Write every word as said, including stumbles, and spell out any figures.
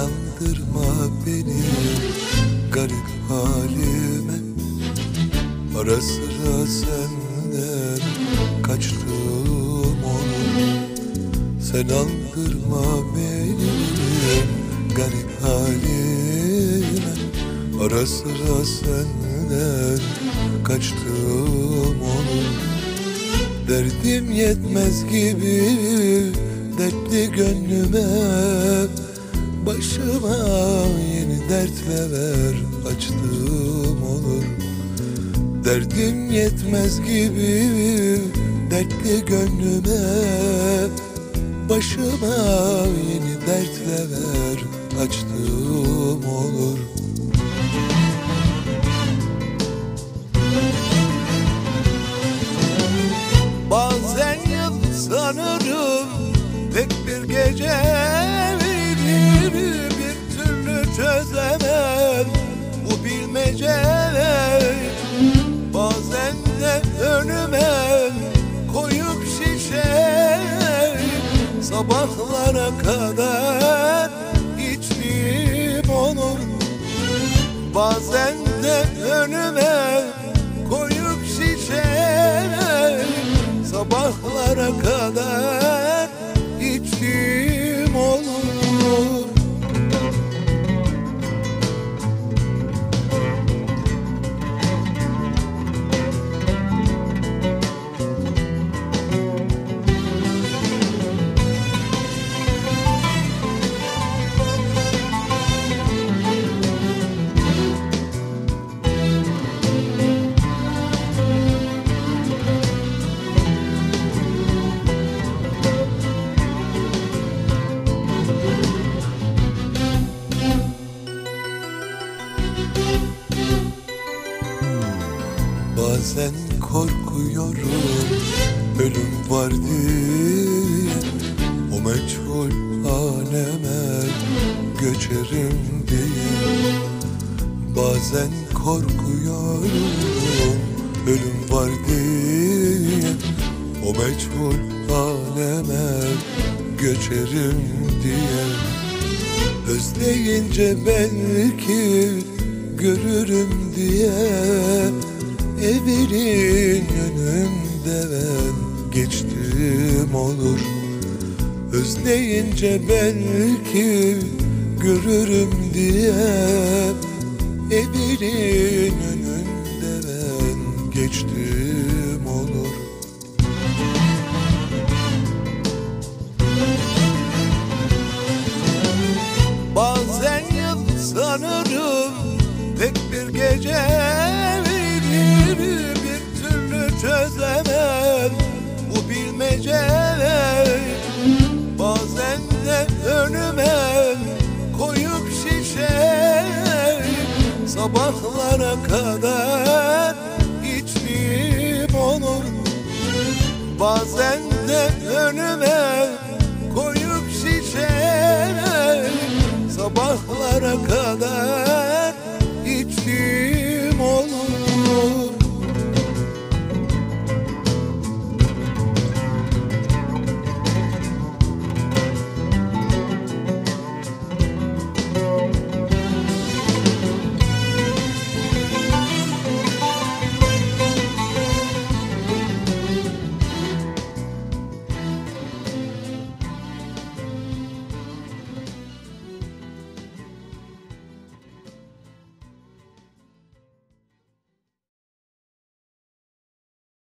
aldırma beni garip halime. Ara sıra senden kaçtım olur. Sen aldırma beni garip halime. Ara sıra senden kaçtım olur. Derdim yetmez gibi dertli gönlüme, başıma yeni dertler açtım olur. Derdim yetmez gibi dertli gönlüme, başıma yeni dertler açtım olur. Bazen yıl sanırım tek bir gece, bir türlü çözemem bu bilmeceler. Bazen de önüme koyup şişe, sabahlara kadar içtiğim olur. Bazen de önüme koyup şişe, sabahlara kadar içtiğim olur. Bazen korkuyorum ölüm var diye, o meçhul aleme göçerim diye. Bazen korkuyorum ölüm var diye, o meçhul aleme göçerim diye. Özleyince belki görürüm diye, evinin önünde ben geçtim olur. Özleyince belki görürüm diye, evinin önünde ben geçtim olur. Bazen yıl sanırım tek bir gece, bir türlü çözemem bu bilmeceler. Bazen de önüme koyup şişe, sabahlara kadar içtiğim olur. Bazen de önüme koyup şişe, sabahlara kadar